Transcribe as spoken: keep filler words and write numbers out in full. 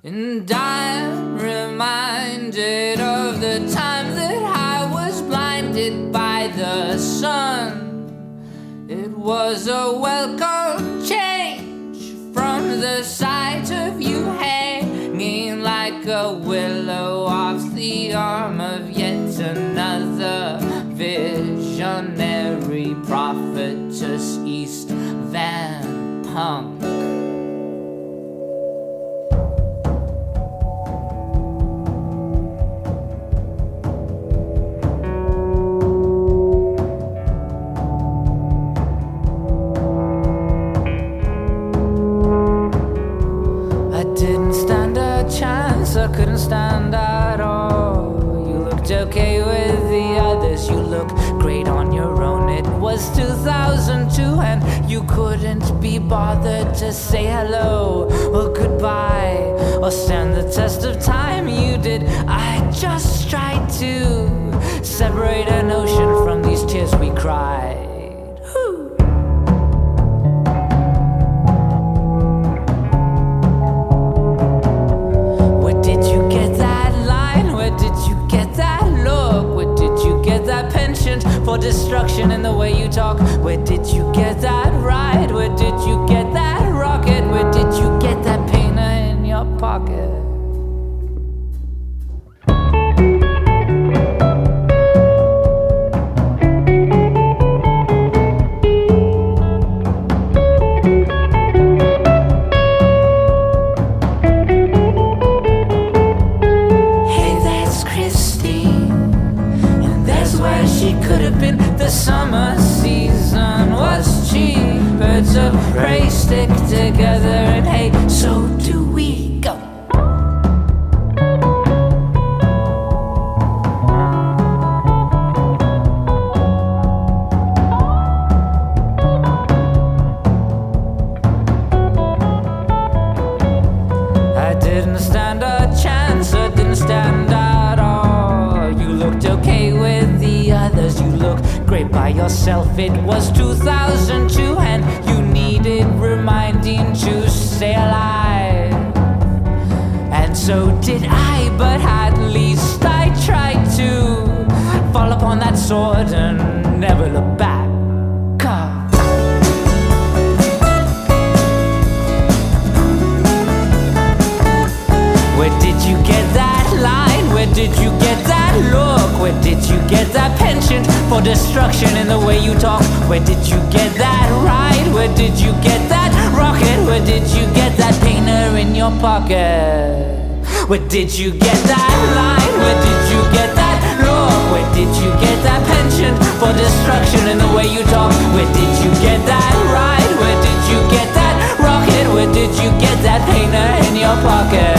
And I'm reminded of the time that I was blinded by the sun. It was a welcome change from the sight of you hanging like a willow off the arm of yet another visionary prophetess, East Van Punk. I couldn't stand at all. You looked okay with the others. You look great on your own. It was two thousand two and you couldn't be bothered to say hello or goodbye or stand the test of time. You did. I just tried to separate an ocean from these tears we cried. Whew. For destruction in the way you talk. Where did you get that ride? Where did you get that rocket? Where did you get that painter in your pocket? Summer season was cheap. Birds of prey stick together, and hey, so do we. Go. I didn't stand a chance. I didn't stand at all. You looked okay with the others. You looked great by yourself. It was two thousand two and you needed reminding to stay alive. And so did I, but at least I tried to fall upon that sword and never look back. God. Where did you get that line? Where did you get that look? Where did you get that penchant for destruction in the way you talk? Where did you get that ride? Where did you get that rocket? Where did you get that painter in your pocket? Where did you get that line? Where did you get that look? Where did you get that penchant for destruction in the way you talk? Where did you get that ride? Where did you get that rocket? Where did you get that painter in your pocket?